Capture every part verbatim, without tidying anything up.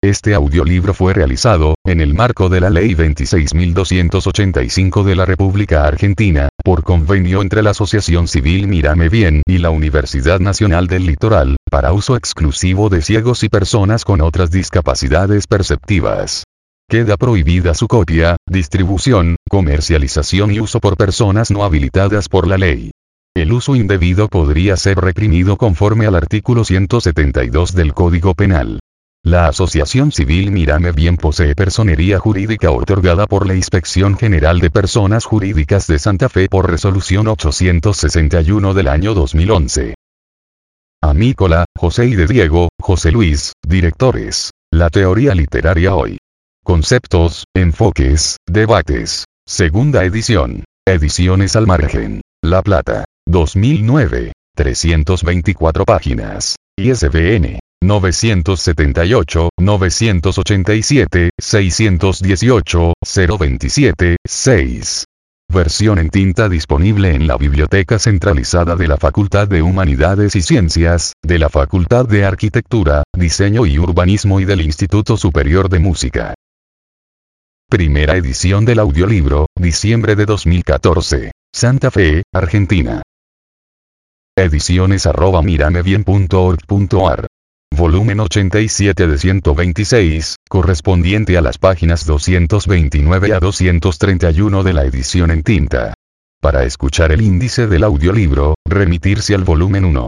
Este audiolibro fue realizado, en el marco de la Ley veintiséis mil doscientos ochenta y cinco de la República Argentina, por convenio entre la Asociación Civil Mírame Bien y la Universidad Nacional del Litoral, para uso exclusivo de ciegos y personas con otras discapacidades perceptivas. Queda prohibida su copia, distribución, comercialización y uso por personas no habilitadas por la ley. El uso indebido podría ser reprimido conforme al artículo ciento setenta y dos del Código Penal. La Asociación Civil Mírame Bien posee personería jurídica otorgada por la Inspección General de Personas Jurídicas de Santa Fe por resolución ochocientos sesenta y uno del año dos mil once. Amícola, José y de Diego, José Luis, directores. La teoría literaria hoy. Conceptos, enfoques, debates. Segunda edición. Ediciones al margen. La Plata. dos mil nueve. trescientas veinticuatro páginas. I S B N. novecientos setenta y ocho, novecientos ochenta y siete, seiscientos dieciocho, cero veintisiete, seis. Versión en tinta disponible en la Biblioteca Centralizada de la Facultad de Humanidades y Ciencias, de la Facultad de Arquitectura, Diseño y Urbanismo y del Instituto Superior de Música. Primera edición del audiolibro, diciembre de dos mil catorce. Santa Fe, Argentina. Ediciones arroba miramebien punto org punto ar. Volumen ochenta y siete de ciento veintiséis, correspondiente a las páginas doscientos veintinueve a doscientos treinta y uno de la edición en tinta. Para escuchar el índice del audiolibro, remitirse al volumen uno.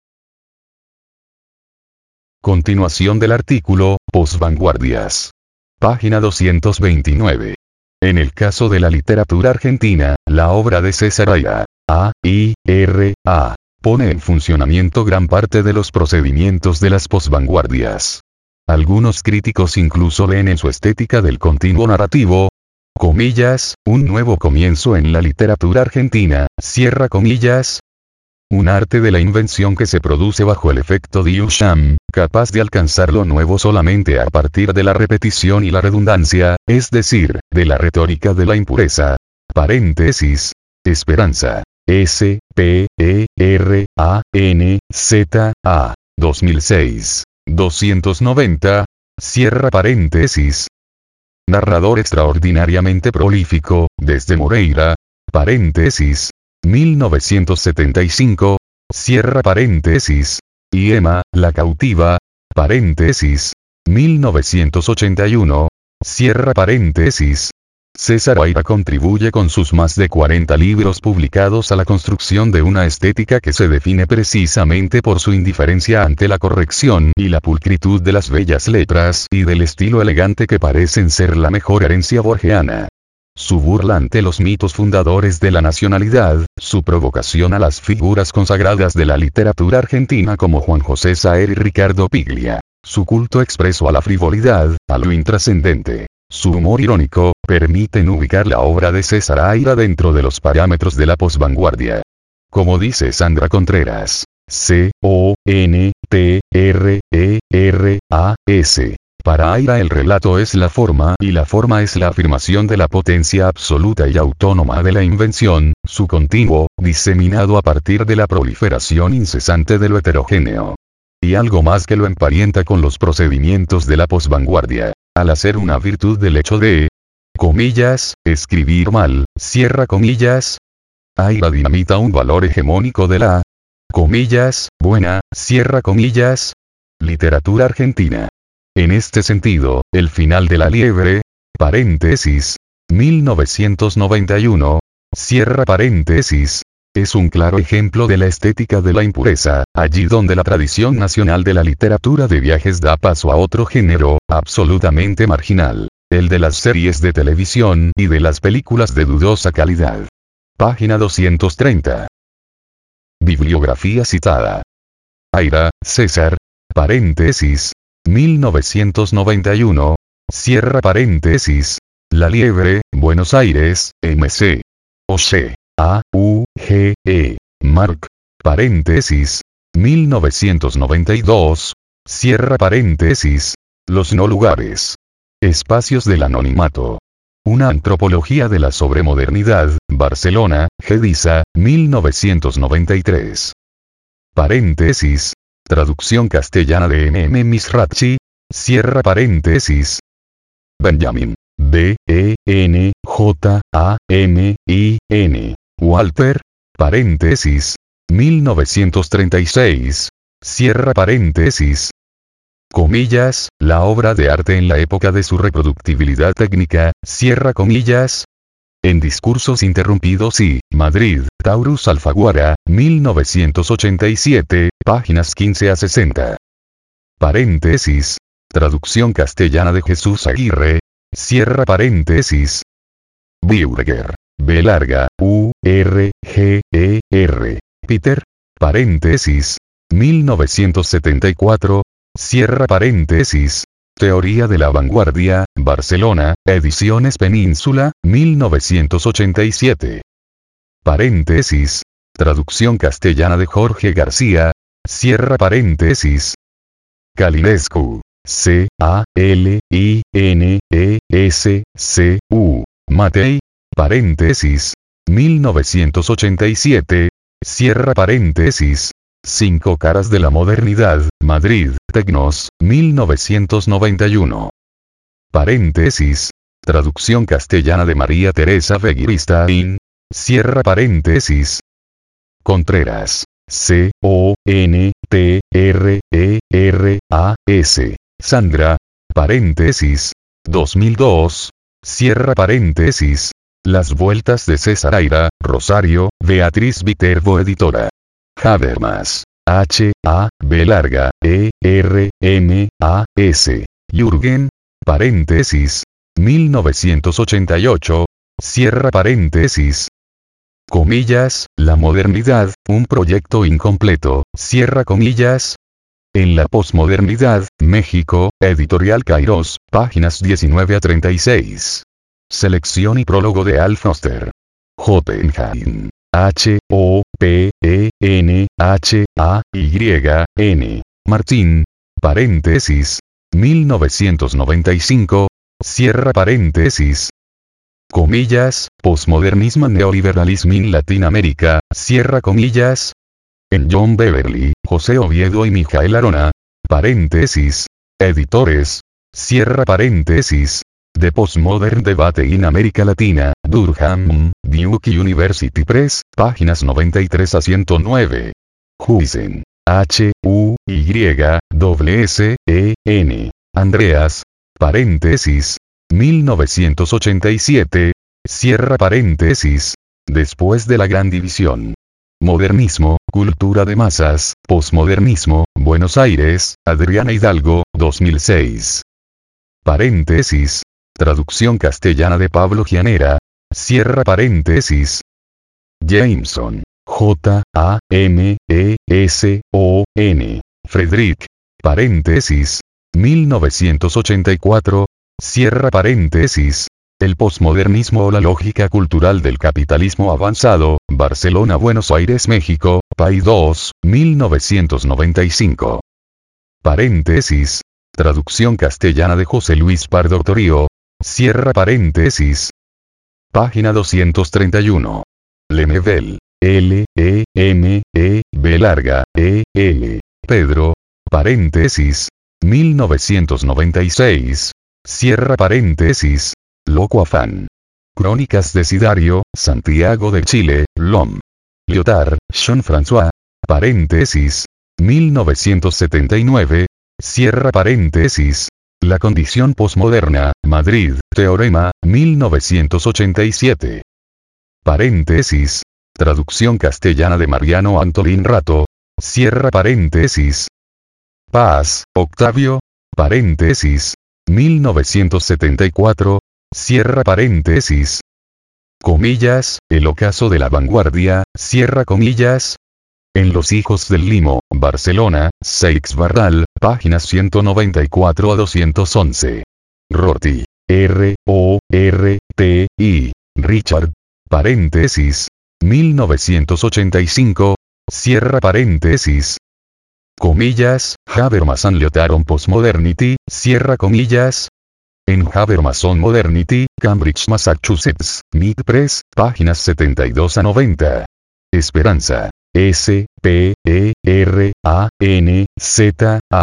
Continuación del artículo, Posvanguardias. Página doscientos veintinueve. En el caso de la literatura argentina, la obra de César Aira, A I R A, pone en funcionamiento gran parte de los procedimientos de las posvanguardias. Algunos críticos incluso ven en su estética del continuo narrativo, comillas, un nuevo comienzo en la literatura argentina, cierra comillas, un arte de la invención que se produce bajo el efecto Duchamp, capaz de alcanzar lo nuevo solamente a partir de la repetición y la redundancia, es decir, de la retórica de la impureza. Paréntesis. Esperanza. S, P, E, R, A, N, Z, A. dos mil seis. doscientos noventa. Cierra paréntesis. Narrador extraordinariamente prolífico, desde Moreira. Paréntesis. mil novecientos setenta y cinco. Cierra paréntesis. Y Emma, la cautiva. Paréntesis. mil novecientos ochenta y uno. Cierra paréntesis. César Aira contribuye con sus más de cuarenta libros publicados a la construcción de una estética que se define precisamente por su indiferencia ante la corrección y la pulcritud de las bellas letras y del estilo elegante que parecen ser la mejor herencia borgiana. Su burla ante los mitos fundadores de la nacionalidad, su provocación a las figuras consagradas de la literatura argentina como Juan José Saer y Ricardo Piglia, su culto expreso a la frivolidad, a lo intrascendente. Su humor irónico, permiten ubicar la obra de César Aira dentro de los parámetros de la posvanguardia. Como dice Sandra Contreras, C O N T R E R A S. Para Aira el relato es la forma y la forma es la afirmación de la potencia absoluta y autónoma de la invención, su continuo, diseminado a partir de la proliferación incesante de lo heterogéneo. Y algo más que lo emparenta con los procedimientos de la posvanguardia. Al hacer una virtud del hecho de, comillas, escribir mal, cierra comillas, Aira dinamita un valor hegemónico de la, comillas, buena, cierra comillas, literatura argentina. En este sentido, el final de La Liebre, paréntesis, mil novecientos noventa y uno, cierra paréntesis, es un claro ejemplo de la estética de la impureza, allí donde la tradición nacional de la literatura de viajes da paso a otro género, absolutamente marginal, el de las series de televisión y de las películas de dudosa calidad. Página doscientos treinta. Bibliografía citada. Aira, César, paréntesis, mil novecientos noventa y uno, cierra paréntesis, La Liebre, Buenos Aires, M C. Oshé. A, U, G, E, Marc, paréntesis, mil novecientos noventa y dos, cierra paréntesis, Los no lugares. Espacios del anonimato. Una antropología de la sobremodernidad, Barcelona, Gedisa, mil novecientos noventa y tres. Paréntesis, traducción castellana de M M Misrachi, cierra paréntesis. Benjamin, B, E, N, J, A, M, I, N. Walter, paréntesis, mil novecientos treinta y seis, cierra paréntesis. Comillas, la obra de arte en la época de su reproductibilidad técnica, cierra comillas. En Discursos Interrumpidos y, Madrid, Taurus Alfaguara, mil novecientos ochenta y siete, páginas quince a sesenta. Paréntesis. Traducción castellana de Jesús Aguirre. Cierra paréntesis. Bürger. B larga, U, R, G, E, R. Peter. Paréntesis. mil novecientos setenta y cuatro. Cierra paréntesis. Teoría de la vanguardia, Barcelona, Ediciones Península, mil novecientos ochenta y siete. Paréntesis. Traducción castellana de Jorge García. Cierra paréntesis. Calinescu. C, A, L, I, N, E, S, C, U. Matei. Paréntesis. mil novecientos ochenta y siete. Cierra paréntesis. Cinco caras de la modernidad, Madrid, Tecnos, mil novecientos noventa y uno. Paréntesis. Traducción castellana de María Teresa Begiristain. Cierra paréntesis. Contreras. C, O, N, T, R, E, R, A, S. Sandra. Paréntesis. dos mil dos. Cierra paréntesis. Las vueltas de César Aira, Rosario, Beatriz Viterbo editora. Habermas. H, A, B larga, E, R, M, A, S. Jürgen. Paréntesis. mil novecientos ochenta y ocho. Cierra paréntesis. Comillas, la modernidad, un proyecto incompleto, cierra comillas. En la posmodernidad, México, Editorial Kairos, páginas diecinueve a treinta y seis. Selección y prólogo de Al Foster. Hoppenheim. H, O, P, E, N, H, A, Y, N. Martín. Paréntesis. mil novecientos noventa y cinco. Cierra paréntesis. Comillas, posmodernismo neoliberalismo en Latinoamérica, cierra comillas. En John Beverly, José Oviedo y Mijael Arona. Paréntesis. Editores. Cierra paréntesis. The Postmodern Debate in América Latina, Durham, Duke University Press, páginas noventa y tres a ciento nueve. Huysen. H, U, Y, W, S, E, N. Andreas. Paréntesis. mil novecientos ochenta y siete. Cierra paréntesis. Después de la Gran División. Modernismo, cultura de masas, posmodernismo, Buenos Aires, Adriana Hidalgo, dos mil seis. Paréntesis. Traducción castellana de Pablo Gianera. Cierra paréntesis. Jameson. J, A, M, E, S, O, N. Frederick. Paréntesis. mil novecientos ochenta y cuatro. Cierra paréntesis. El posmodernismo o la lógica cultural del capitalismo avanzado, Barcelona, Buenos Aires, México, Pay dos, mil novecientos noventa y cinco. Paréntesis. Traducción castellana de José Luis Pardo Torío. Cierra paréntesis. Página doscientos treinta y uno. Lemebel. L, E, M, E, B larga, E, L. Pedro. Paréntesis. mil novecientos noventa y seis. Cierra paréntesis. Loco afán. Crónicas de Sidario, Santiago de Chile, Lom. Lyotard, Jean-François. Paréntesis. mil novecientos setenta y nueve. Cierra paréntesis. La condición posmoderna, Madrid, Teorema, mil novecientos ochenta y siete. Paréntesis. Traducción castellana de Mariano Antolín Rato. Cierra paréntesis. Paz, Octavio. Paréntesis. mil novecientos setenta y cuatro. Cierra paréntesis. Comillas, el ocaso de la vanguardia, cierra comillas. En Los Hijos del Limo, Barcelona, Seix Barral, páginas ciento noventa y cuatro a doscientos once. Rorty. R, O, R, T, I. Richard. Paréntesis. mil novecientos ochenta y cinco. Cierra paréntesis. Comillas, Habermas and Lyotard on Postmodernity, cierra comillas. En Habermas on Modernity, Cambridge, Massachusetts, Mid Press, páginas setenta y dos a noventa. Esperanza. S, P, E, R, A, N, Z, A.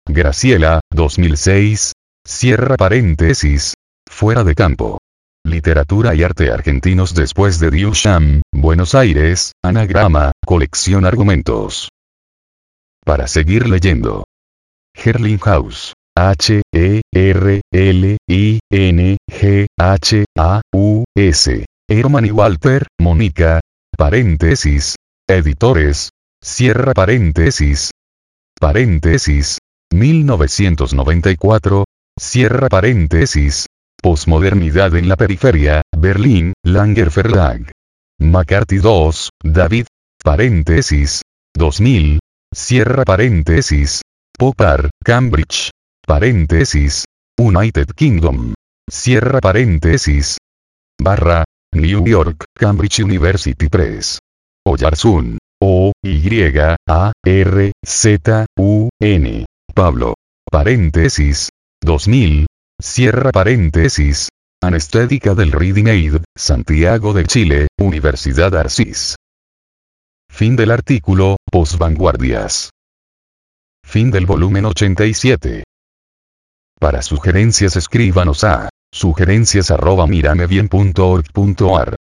Graciela, dos mil seis. Cierra paréntesis. Fuera de campo. Literatura y arte argentinos después de Duchamp, Buenos Aires, Anagrama, colección Argumentos. Para seguir leyendo. Herlinghaus. H, E, R, L, I, N, G, H, A, U, S. Herman y Walter, Mónica. Paréntesis. Editores. Cierra paréntesis. Paréntesis. mil novecientos noventa y cuatro. Cierra paréntesis. Posmodernidad en la periferia, Berlín, Langer Verlag. McCarthy dos, David. Paréntesis. dos mil. Cierra paréntesis. Popar, Cambridge. Paréntesis. United Kingdom. Cierra paréntesis. Barra. New York, Cambridge University Press. Oyarzún. O, Y, A, R, Z, U, N. Pablo. Paréntesis. dos mil. Cierra paréntesis. Anestética del Reading Aid, Santiago de Chile, Universidad Arcis. Fin del artículo, Posvanguardias. Fin del volumen ochenta y siete. Para sugerencias escríbanos a sugerencias arroba miramebien punto org punto ar.